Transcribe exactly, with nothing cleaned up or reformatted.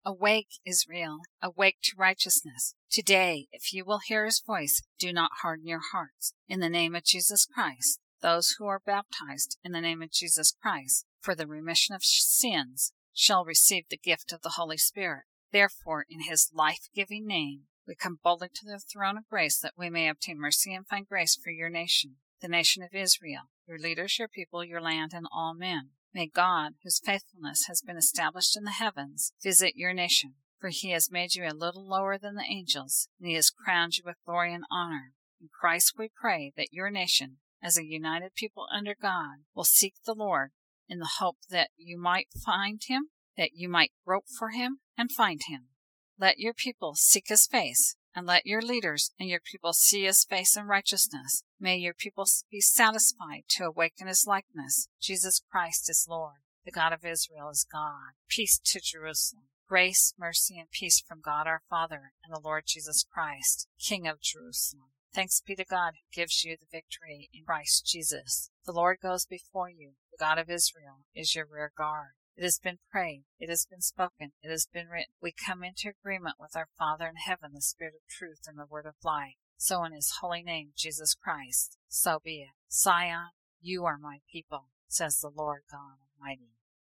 Awake, Israel, awake to righteousness. Today, if you will hear his voice, do not harden your hearts. In the name of Jesus Christ, those who are baptized in the name of Jesus Christ for the remission of sins shall receive the gift of the Holy Spirit. Therefore, in his life-giving name, we come boldly to the throne of grace that we may obtain mercy and find grace for your nation, the nation of Israel, your leaders, your people, your land, and all men. May God, whose faithfulness has been established in the heavens, visit your nation, for he has made you a little lower than the angels, and he has crowned you with glory and honor. In Christ we pray that your nation, as a united people under God, will seek the Lord in the hope that you might find him, that you might grope for him and find him. Let your people seek his face, and let your leaders and your people see his face in righteousness. May your people be satisfied to awaken his likeness. Jesus Christ is Lord. The God of Israel is God. Peace to Jerusalem. Grace, mercy, and peace from God our Father and the Lord Jesus Christ, King of Jerusalem. Thanks be to God who gives you the victory in Christ Jesus. The Lord goes before you. The God of Israel is your rear guard. It has been prayed, it has been spoken, it has been written. We come into agreement with our Father in heaven, the Spirit of truth and the Word of life. So in his holy name, Jesus Christ, so be it. Zion, you are my people, says the Lord God Almighty.